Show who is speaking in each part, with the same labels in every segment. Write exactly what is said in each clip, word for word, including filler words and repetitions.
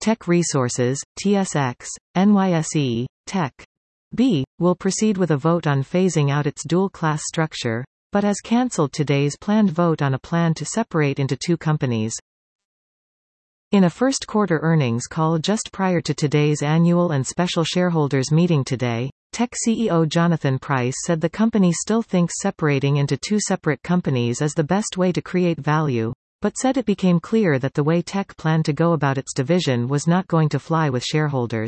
Speaker 1: Teck Resources, T S X, N Y S E, Teck. B. will proceed with a vote on phasing out its dual-class structure, but has cancelled today's planned vote on a plan to separate into two companies. In a first-quarter earnings call just prior to today's annual and special shareholders meeting today, Teck C E O Jonathan Price said the company still thinks separating into two separate companies is the best way to create value, but said it became clear that the way Teck planned to go about its division was not going to fly with shareholders.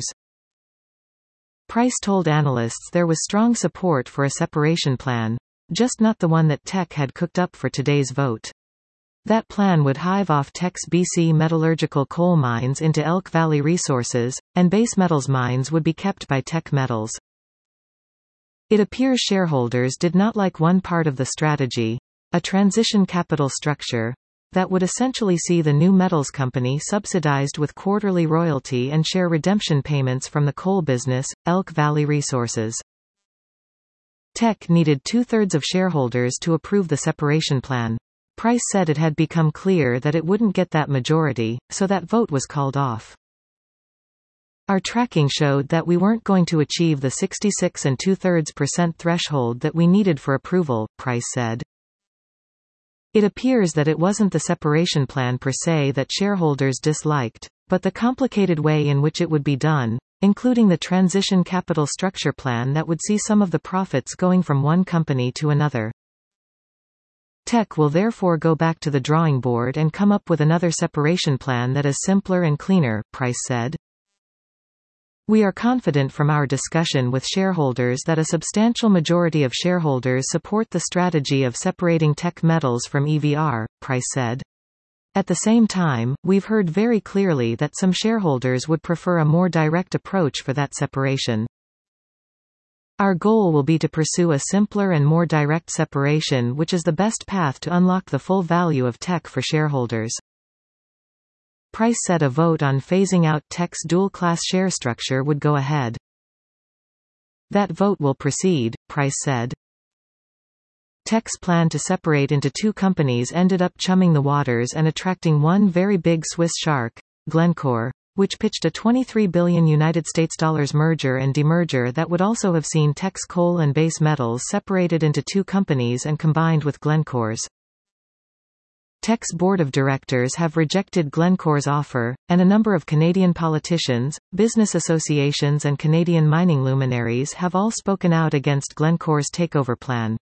Speaker 1: Price told analysts there was strong support for a separation plan, just not the one that Teck had cooked up for today's vote. That plan would hive off Teck's B C metallurgical coal mines into Elk Valley Resources, and base metals mines would be kept by Teck Metals. It appears shareholders did not like one part of the strategy, a transition capital structure, that would essentially see the new metals company subsidized with quarterly royalty and share redemption payments from the coal business, Elk Valley Resources. Teck needed two-thirds of shareholders to approve the separation plan. Price said it had become clear that it wouldn't get that majority, so that vote was called off. Our tracking showed that we weren't going to achieve the sixty-six and two-thirds percent threshold that we needed for approval, Price said. It appears that it wasn't the separation plan per se that shareholders disliked, but the complicated way in which it would be done, including the transition capital structure plan that would see some of the profits going from one company to another. Teck will therefore go back to the drawing board and come up with another separation plan that is simpler and cleaner, Price said. We are confident from our discussion with shareholders that a substantial majority of shareholders support the strategy of separating Teck Metals from E V R, Price said. At the same time, we've heard very clearly that some shareholders would prefer a more direct approach for that separation. Our goal will be to pursue a simpler and more direct separation, which is the best path to unlock the full value of Teck for shareholders. Price said a vote on phasing out Teck's dual-class share structure would go ahead. That vote will proceed, Price said. Teck's plan to separate into two companies ended up chumming the waters and attracting one very big Swiss shark, Glencore, which pitched a twenty-three billion United States dollars merger and demerger that would also have seen Teck's coal and base metals separated into two companies and combined with Glencore's. Teck's board of directors have rejected Glencore's offer, and a number of Canadian politicians, business associations and Canadian mining luminaries have all spoken out against Glencore's takeover plan.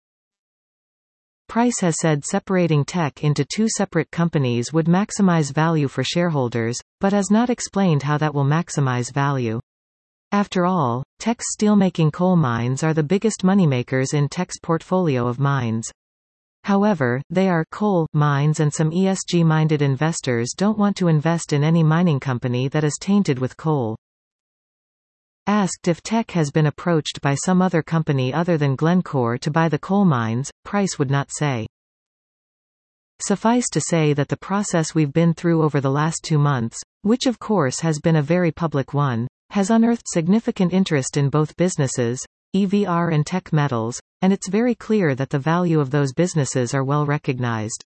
Speaker 1: Price has said separating Teck into two separate companies would maximize value for shareholders, but has not explained how that will maximize value. After all, Teck's steelmaking coal mines are the biggest moneymakers in Teck's portfolio of mines. However, they are coal mines, and some E S G-minded investors don't want to invest in any mining company that is tainted with coal. Asked if Teck has been approached by some other company other than Glencore to buy the coal mines, Price would not say. Suffice to say that the process we've been through over the last two months, which of course has been a very public one, has unearthed significant interest in both businesses, E V R and Teck Metals, and it's very clear that the value of those businesses are well recognized.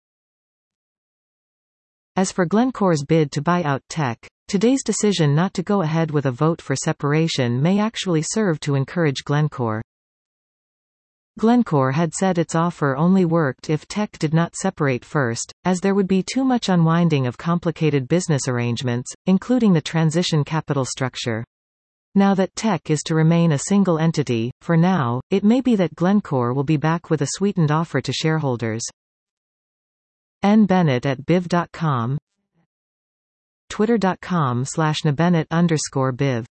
Speaker 1: As for Glencore's bid to buy out Teck, today's decision not to go ahead with a vote for separation may actually serve to encourage Glencore. Glencore had said its offer only worked if Teck did not separate first, as there would be too much unwinding of complicated business arrangements, including the transition capital structure. Now that Teck is to remain a single entity, for now, it may be that Glencore will be back with a sweetened offer to shareholders. N Bennett at biv dot com, twitter dot com slash nbennett underscore biv.